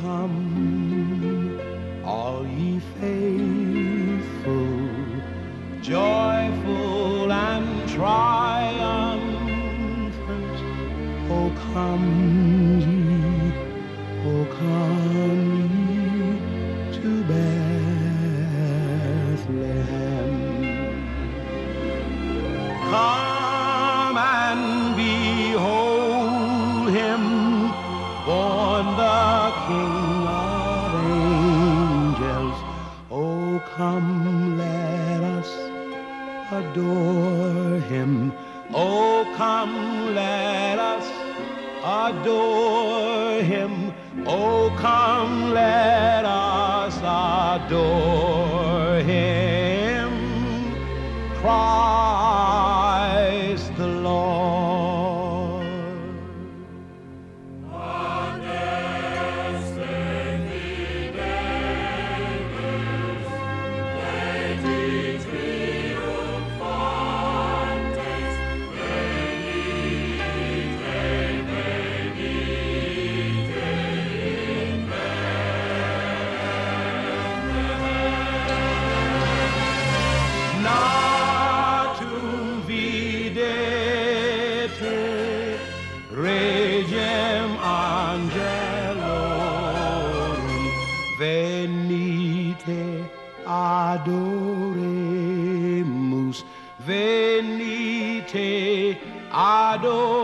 come, all ye faithful, joyful and triumphant. O come ye, O come ye to Bethlehem. Come and behold him, born the King of angels. Oh, come, let us adore him. Oh, come, let us adore him. Oh, come, let us adore him. Christ the Lord. Regem angelorum venite adoremus, venite adoremus.